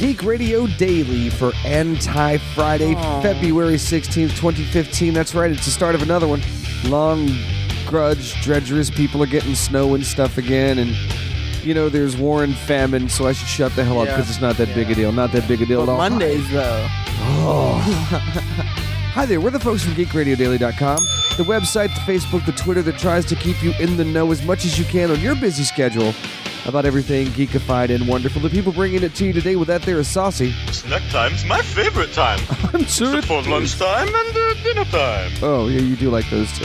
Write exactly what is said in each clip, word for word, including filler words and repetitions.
Geek Radio Daily for Anti-Friday, Aww. February sixteenth, twenty fifteen. That's right, it's the start of another one. Long, grudge, dredgerous, people are getting snow and stuff again, and, you know, there's war and famine, so I should shut the hell up Yeah. because it's not that Yeah. big a deal. Not that big a deal But at all. Mondays, though. Oh. Hi there, we're the folks from geek radio daily dot com, the website, the Facebook, the Twitter that tries to keep you in the know as much as you can on your busy schedule about everything geekified and wonderful. The people bringing it to you today with that there is Saucy. Snack time's my favorite time. I'm sure it For is. lunchtime and uh, dinner time. Oh, yeah, you do like those too.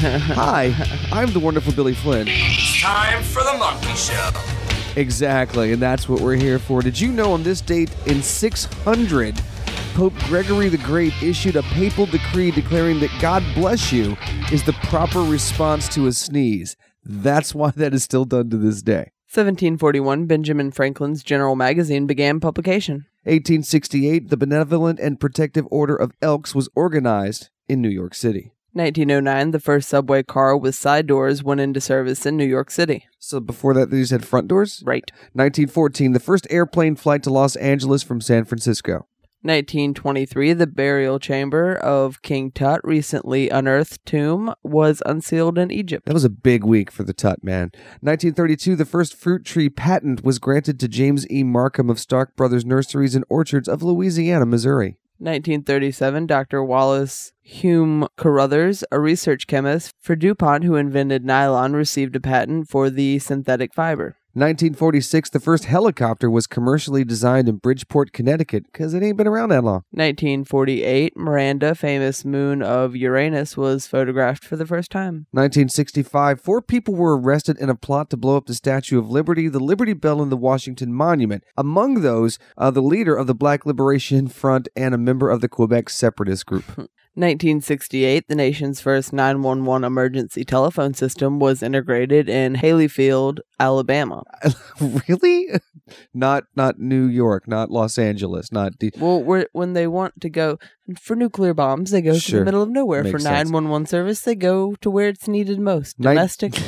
Hi, I'm the wonderful Billy Flynn. It's time for the Monkey Show. Exactly, and that's what we're here for. Did you know on this date in six hundred, Pope Gregory the Great issued a papal decree declaring that God bless you is the proper response to a sneeze. That's why that is still done to this day. seventeen forty-one, Benjamin Franklin's General Magazine began publication. eighteen sixty-eight, the Benevolent and Protective Order of Elks was organized in New York City. nineteen oh nine, the first subway car with side doors went into service in New York City. So before that, these had front doors? Right. nineteen fourteen, the first airplane flight to Los Angeles from San Francisco. nineteen twenty-three, the burial chamber of King Tut, recently unearthed tomb, was unsealed in Egypt. That was a big week for the Tut, man. nineteen thirty-two, the first fruit tree patent was granted to James E. Markham of Stark Brothers Nurseries and Orchards of Louisiana, Missouri. nineteen thirty-seven, Doctor Wallace Hume Carruthers, a research chemist for DuPont who invented nylon, received a patent for the synthetic fiber. nineteen forty-six, the first helicopter was commercially designed in Bridgeport, Connecticut, because it ain't been around that long. nineteen forty-eight, Miranda, famous moon of Uranus, was photographed for the first time. nineteen sixty-five, four people were arrested in a plot to blow up the Statue of Liberty, the Liberty Bell, and the Washington Monument. Among those, uh, the leader of the Black Liberation Front and a member of the Quebec Separatist Group. nineteen sixty-eight, the nation's first nine one one emergency telephone system was integrated in Haleyfield, Alabama. Really? Not not New York, not Los Angeles, not... D- Well, we're, when they want to go for nuclear bombs, they go to Sure. the middle of nowhere. Makes For sense. nine one one service, they go to where it's needed most. Nin- Domestic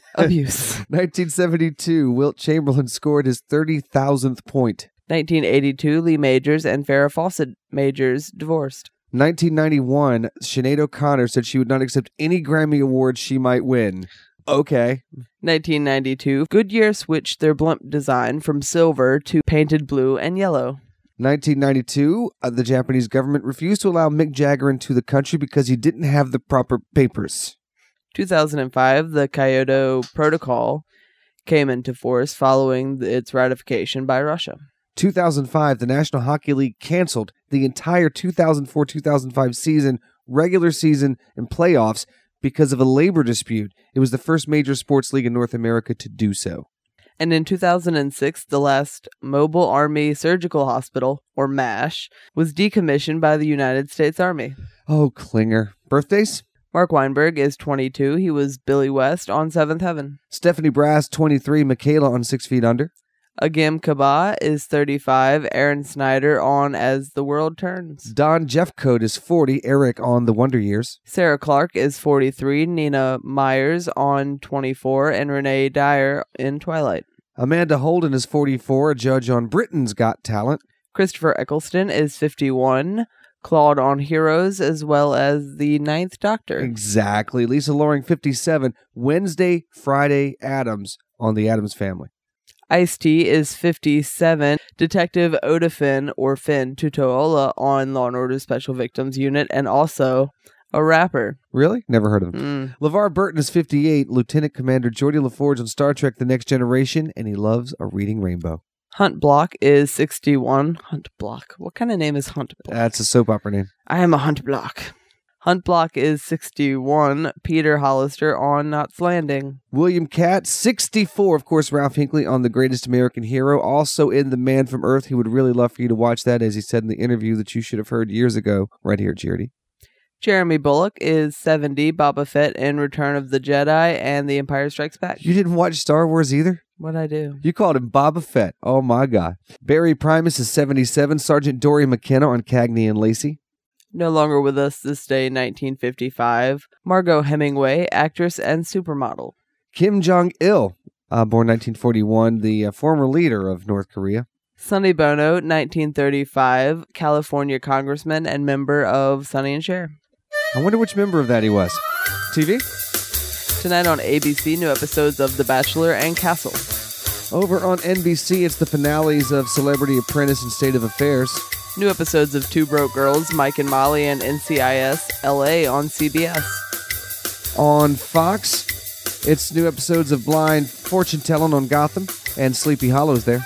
abuse. nineteen seventy-two, Wilt Chamberlain scored his thirty thousandth point. nineteen eighty-two, Lee Majors and Farrah Fawcett Majors divorced. nineteen ninety-one, Sinead O'Connor said she would not accept any Grammy Award she might win. Okay. nineteen ninety-two, Goodyear switched their blimp design from silver to painted blue and yellow. nineteen ninety-two, uh, the Japanese government refused to allow Mick Jagger into the country because he didn't have the proper papers. two thousand five, the Kyoto Protocol came into force following its ratification by Russia. two thousand five, the National Hockey League canceled the entire two thousand four two thousand five season, regular season, and playoffs because of a labor dispute. It was the first major sports league in North America to do so. And in two thousand six, the last Mobile Army Surgical Hospital, or MASH, was decommissioned by the United States Army. Oh, Klinger. Birthdays? Mark Weinberg is twenty-two. He was Billy West on Seventh Heaven. Stephanie Brass, twenty-three. Michaela on Six Feet Under. Agim Kaba is thirty-five. Aaron Snyder on As the World Turns. Don Jeffcoat is forty. Eric on The Wonder Years. Sarah Clark is forty-three. Nina Myers on twenty-four. And Renee Dyer in Twilight. Amanda Holden is forty-four. A judge on Britain's Got Talent. Christopher Eccleston is fifty-one. Claude on Heroes, as well as the Ninth Doctor. Exactly. Lisa Loring, fifty-seven. Wednesday, Friday, Addams on The Addams Family. Ice-T is fifty-seven. Detective Odafin, or Finn Tutuola on Law and Order Special Victims Unit, and also a rapper. Really? Never heard of him. Mm. LeVar Burton is fifty-eight. Lieutenant Commander Geordie LaForge on Star Trek The Next Generation, and he loves a reading rainbow. Hunt Block is sixty-one. Hunt Block. What kind of name is Hunt Block? That's a soap opera name. I am a Hunt Block. Hunt Block is sixty-one. Peter Hollister on Knots Landing. William Catt, sixty-four. Of course, Ralph Hinckley on The Greatest American Hero. Also in The Man from Earth. He would really love for you to watch that, as he said in the interview that you should have heard years ago, right here, Geordie. Jeremy Bullock is seventy. Boba Fett in Return of the Jedi and The Empire Strikes Back. You didn't watch Star Wars either? What'd I do? You called him Boba Fett. Oh, my God. Barry Primus is seventy-seven. Sergeant Dory McKenna on Cagney and Lacey. No longer with us this day, nineteen fifty-five. Margot Hemingway, actress and supermodel. Kim Jong-il, uh, born nineteen forty-one, the uh, former leader of North Korea. Sonny Bono, nineteen thirty-five, California congressman and member of Sonny and Cher. I wonder which member of that he was. T V? Tonight on A B C, new episodes of The Bachelor and Castle. Over on N B C, it's the finales of Celebrity Apprentice and State of Affairs. New episodes of Two Broke Girls, Mike and Molly, and N C I S L A on C B S. On Fox, it's new episodes of Blind Fortune Telling on Gotham and Sleepy Hollow's there.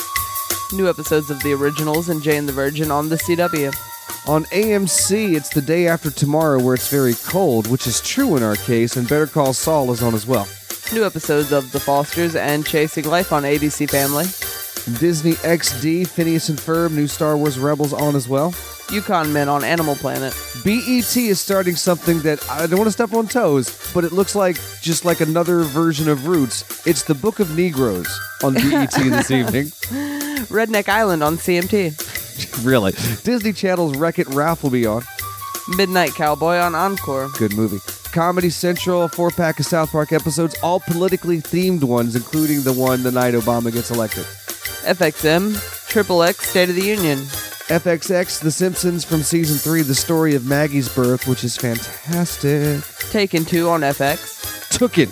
New episodes of The Originals and Jane the Virgin on the C W. On A M C, it's The Day After Tomorrow where it's very cold, which is true in our case, and Better Call Saul is on as well. New episodes of The Fosters and Chasing Life on A B C Family. Disney X D, Phineas and Ferb, new Star Wars Rebels on as well. Yukon Men on Animal Planet. B E T is starting something that I don't want to step on toes, but it looks like just like another version of Roots. It's the Book of Negroes on B E T this evening. Redneck Island on C M T. Really? Disney Channel's Wreck-It Ralph will be on. Midnight Cowboy on Encore. Good movie. Comedy Central, a four-pack of South Park episodes, all politically themed ones, including the one the night Obama gets elected. F X M, Triple X, State of the Union. F X X, The Simpsons from Season three, the story of Maggie's birth, which is fantastic. Taken two on F X. Took it.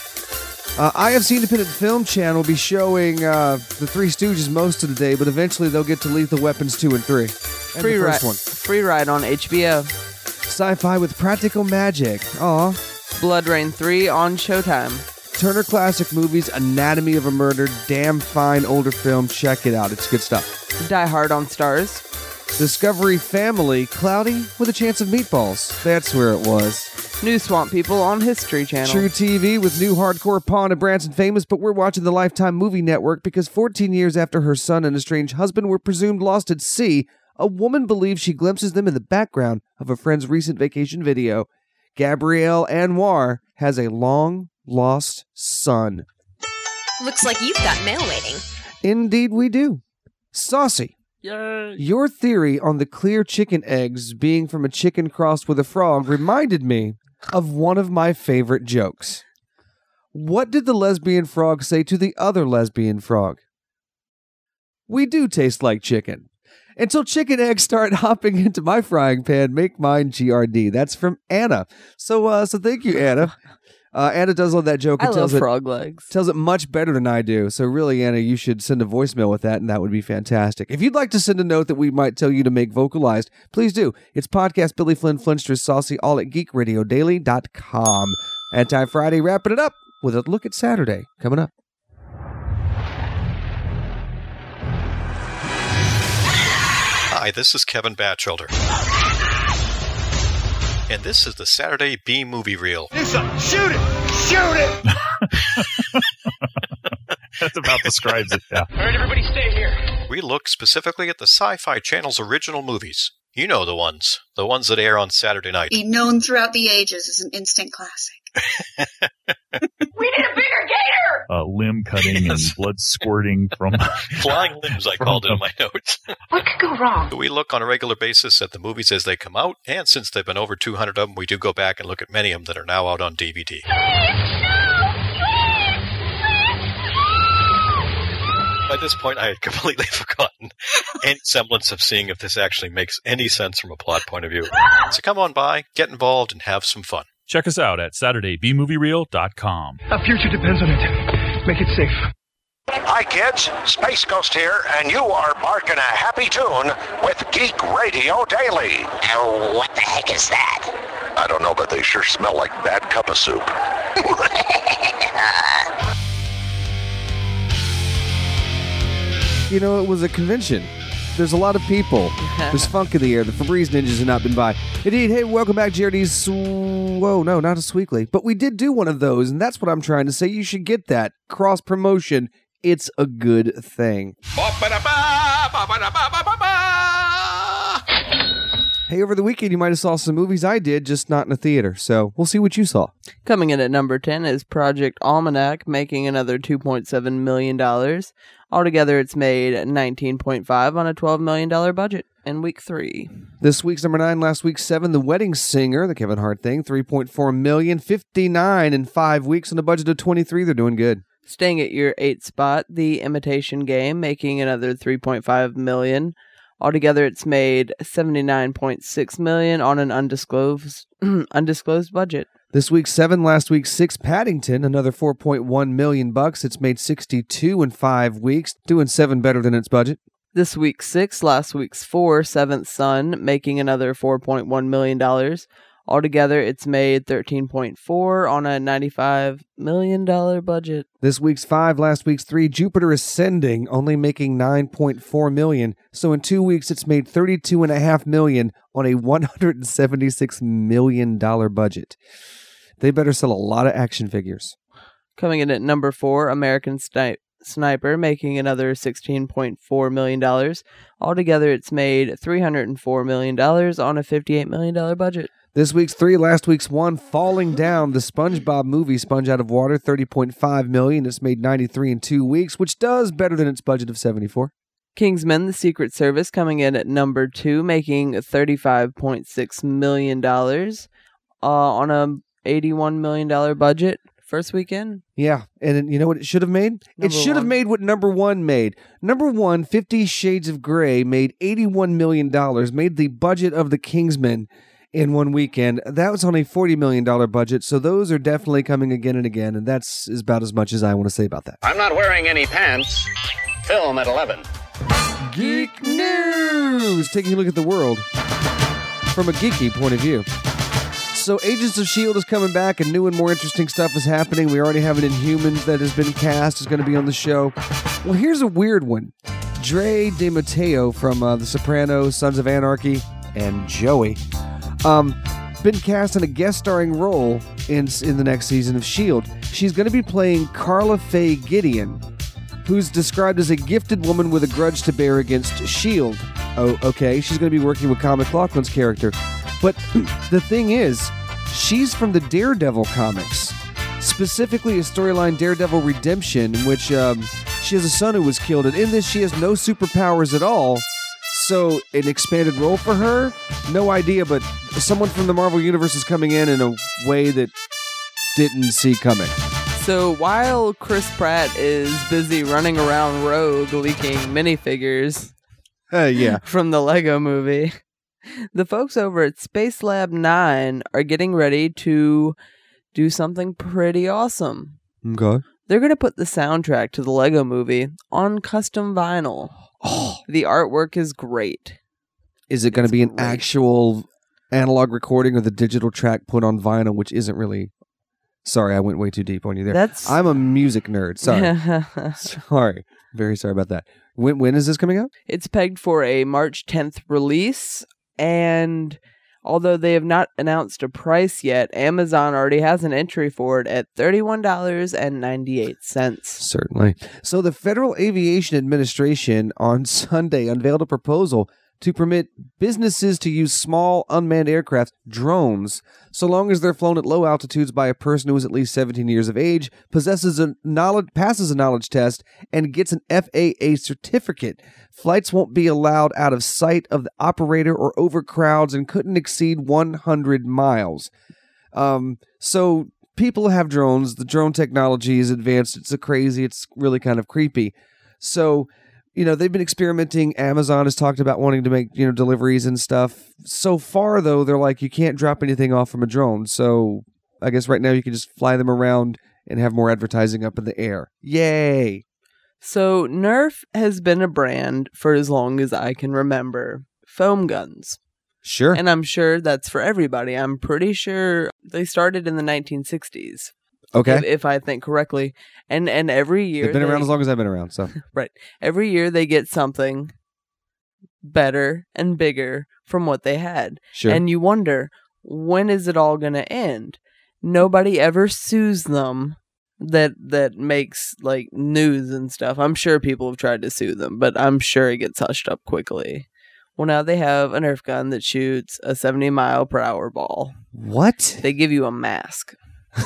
Uh, I F C Independent Film Channel will be showing uh, The Three Stooges most of the day, but eventually they'll get to Lethal Weapons two and three. And Free, the first ri- one. Free Ride on H B O. Sci-fi with practical magic. Aw. Blood Rain three on Showtime. Turner Classic Movies, Anatomy of a Murder, damn fine older film. Check it out. It's good stuff. Die Hard on Stars. Discovery Family, Cloudy with a Chance of Meatballs. That's where it was. New Swamp People on History Channel. True T V with new hardcore Pawn and Branson Famous, but we're watching the Lifetime Movie Network because fourteen years after her son and estranged husband were presumed lost at sea, a woman believes she glimpses them in the background of a friend's recent vacation video. Gabrielle Anwar has a long-lost son. Looks like you've got mail waiting. Indeed we do. Saucy. Yay. Your theory on the clear chicken eggs being from a chicken crossed with a frog reminded me of one of my favorite jokes. What did the lesbian frog say to the other lesbian frog? We do taste like chicken. Until chicken eggs start hopping into my frying pan, make mine G R D. That's from Anna. So, uh, so thank you, Anna. Uh, Anna does love that joke. I and love tells frog it, legs. Tells it much better than I do. So really, Anna, you should send a voicemail with that, and that would be fantastic. If you'd like to send a note that we might tell you to make vocalized, please do. It's podcast Billy Flynn Flinster's Saucy, all at geek radio daily dot com. Anti-Friday, wrapping it up with a look at Saturday coming up. Hi, this is Kevin Batchelder. And this is the Saturday B Movie Reel. Do something. Shoot it! Shoot it! That about describes it, yeah. All right, everybody stay here. We look specifically at the Sci-Fi Channel's original movies. You know the ones. The ones that air on Saturday night. Be known throughout the ages as an instant classic. We need a bigger gator! Uh, limb cutting and blood squirting from... Flying limbs, I called it in my notes. What could go wrong? We look on a regular basis at the movies as they come out, and since there have been over two hundred of them, we do go back and look at many of them that are now out on D V D. By this point, I had completely forgotten any semblance of seeing if this actually makes any sense from a plot point of view. So come on by, get involved, and have some fun. Check us out at Saturday B Movie Reel dot com. Our future depends on it. Make it safe. Hi, kids. Space Ghost here, and you are barking a happy tune with Geek Radio Daily. Oh, what the heck is that? I don't know, but they sure smell like bad cup of soup. You know, it was a convention. There's a lot of people. There's funk in the air. The Febreze Ninjas have not been by. Indeed, hey, welcome back, G R D's. Whoa, no, not a Sweekly. But we did do one of those, and that's what I'm trying to say. You should get that. Cross-promotion. It's a good thing. Hey, over the weekend, you might have saw some movies I did, just not in a theater. So we'll see what you saw. Coming in at number ten is Project Almanac, making another two point seven million dollars. Altogether, it's made nineteen point five on a twelve million dollars budget in week three. This week's number nine, last week's seven, The Wedding Singer, the Kevin Hart thing, three point four million dollars, fifty-nine in five weeks on a budget of twenty-three. They're doing good. Staying at your eighth spot, The Imitation Game, making another three point five million dollars. Altogether, it's made seventy-nine point six million dollars on an undisclosed undisclosed budget. This week's seven, last week's six, Paddington, another four point one million bucks. It's made sixty-two in five weeks, doing seven better than its budget. This week's six, last week's four, Seventh Son, making another four point one million dollars. Altogether, it's made thirteen point four on a ninety-five million dollars budget. This week's five, last week's three, Jupiter Ascending, only making nine point four million dollars. So in two weeks, it's made thirty-two point five million dollars on a one hundred seventy-six million dollars budget. They better sell a lot of action figures. Coming in at number four, American Sni- Sniper, making another sixteen point four million dollars. Altogether, it's made three hundred four million dollars on a fifty-eight million dollars budget. This week's three, last week's one, Falling Down, the SpongeBob movie, Sponge Out of Water, thirty point five million dollars. It's made ninety-three in two weeks, which does better than its budget of seventy-four. Kingsman, the Secret Service, coming in at number two, making thirty-five point six million dollars uh, on a eighty-one million dollars budget. First weekend? Yeah, and you know what it should have made? Number it should have one. made what number one made. Number one, Fifty Shades of Grey, made eighty-one million dollars, made the budget of the Kingsman in one weekend. That was on a forty million dollars budget, so those are definitely coming again and again, and that's about as much as I want to say about that. I'm not wearing any pants. Film at eleven. Geek News! Taking a look at the world from a geeky point of view. So Agents of S H I E L D is coming back, and new and more interesting stuff is happening. We already have an Inhumans that has been cast, is going to be on the show. Well, here's a weird one. Dre DeMatteo from uh, The Sopranos, Sons of Anarchy, and Joey, um, been cast in a guest starring role in, in the next season of S H I E L D. She's going to be playing Carla Faye Gideon, who's described as a gifted woman with a grudge to bear against S H I E L D. Oh, okay. She's going to be working with Kyle MacLachlan's character. But the thing is, she's from the Daredevil comics, specifically a storyline, Daredevil Redemption, in which um, she has a son who was killed. And in this, she has no superpowers at all. So an expanded role for her? No idea, but someone from the Marvel Universe is coming in in a way that didn't see coming. So while Chris Pratt is busy running around Rogue leaking minifigures uh, yeah. from the Lego movie, the folks over at Space Lab nine are getting ready to do something pretty awesome. Okay. They're going to put the soundtrack to the Lego movie on custom vinyl. Oh. The artwork is great. Is it going to be an great. actual analog recording or the digital track put on vinyl, which isn't really... Sorry, I went way too deep on you there. That's... I'm a music nerd. Sorry. Sorry. Very sorry about that. When When is this coming out? It's pegged for a March tenth release, and although they have not announced a price yet, Amazon already has an entry for it at thirty-one dollars and ninety-eight cents. Certainly. So the Federal Aviation Administration on Sunday unveiled a proposal to permit businesses to use small unmanned aircraft, drones, so long as they're flown at low altitudes by a person who is at least seventeen years of age, possesses a knowledge, passes a knowledge test, and gets an F A A certificate. Flights won't be allowed out of sight of the operator or over crowds and couldn't exceed one hundred miles. Um, so people have drones. The drone technology is advanced. It's a crazy. It's really kind of creepy. So... You know, they've been experimenting. Amazon has talked about wanting to make, you know, deliveries and stuff. So far, though, they're like, you can't drop anything off from a drone. So I guess right now you can just fly them around and have more advertising up in the air. Yay! So Nerf has been a brand for as long as I can remember. Foam guns. Sure. And I'm sure that's for everybody. I'm pretty sure they started in the nineteen sixties. Okay. If, if I think correctly. And and every year... They've been they, around as long as I've been around, so... Right. Every year they get something better and bigger from what they had. Sure. And you wonder, when is it all going to end? Nobody ever sues them that that makes, like, news and stuff. I'm sure people have tried to sue them, but I'm sure it gets hushed up quickly. Well, now they have a Nerf gun that shoots a seventy mile per hour ball. What? They give you a mask.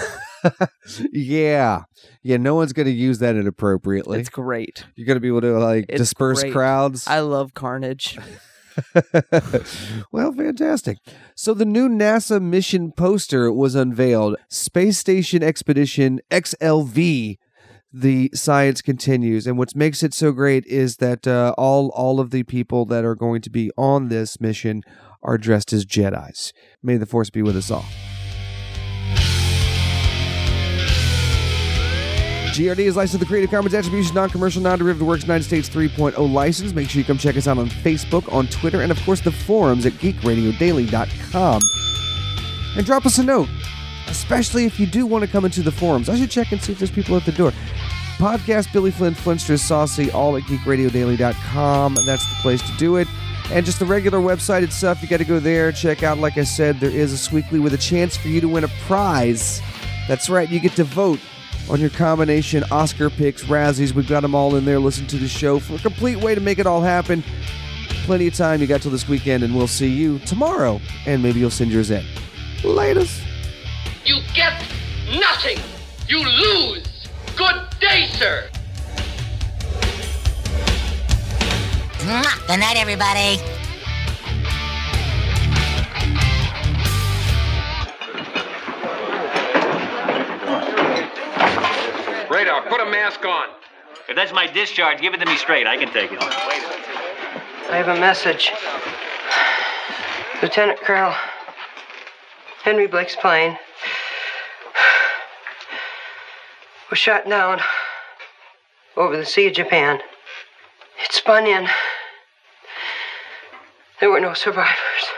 yeah. Yeah, no one's going to use that inappropriately. It's great. You're going to be able to, like, It's disperse great. crowds. I love carnage. Well, fantastic. So the new NASA mission poster was unveiled. Space Station Expedition X L V. the science continues. And what makes it so great is that uh, all all of the people that are going to be on this mission are dressed as Jedis. May the Force be with us all. G R D is licensed with the Creative Commons Attribution, Non-Commercial, Non-Derivative Works United States three point oh license. Make sure you come check us out on Facebook, on Twitter, and of course the forums at geek radio daily dot com. And drop us a note, especially if you do want to come into the forums. I should check and see if there's people at the door. Podcast Billy Flynn, Flintsters, Saucy, all at geek radio daily dot com. That's the place to do it. And just the regular website itself, you got to go there, check out. Like I said, there is a Sweekly with a chance for you to win a prize. That's right, you get to vote on your combination Oscar picks, Razzies. We've got them all in there. Listen to the show for a complete way to make it all happen. Plenty of time. You got till this weekend, and we'll see you tomorrow. And maybe you'll send yours in. Latest. You get nothing. You lose. Good day, sir. Good night, everybody. Radar, put a mask on. If that's my discharge, give it to me straight. I can take it. I have a message. Lieutenant Colonel Henry Blake's plane was shot down over the Sea of Japan. It spun in. There were no survivors.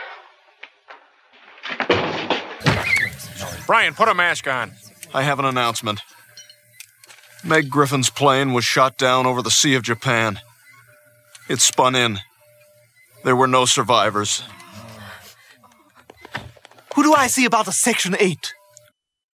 Brian, put a mask on. I have an announcement. Meg Griffin's plane was shot down over the Sea of Japan. It spun in. There were no survivors. Who do I see about the Section eight?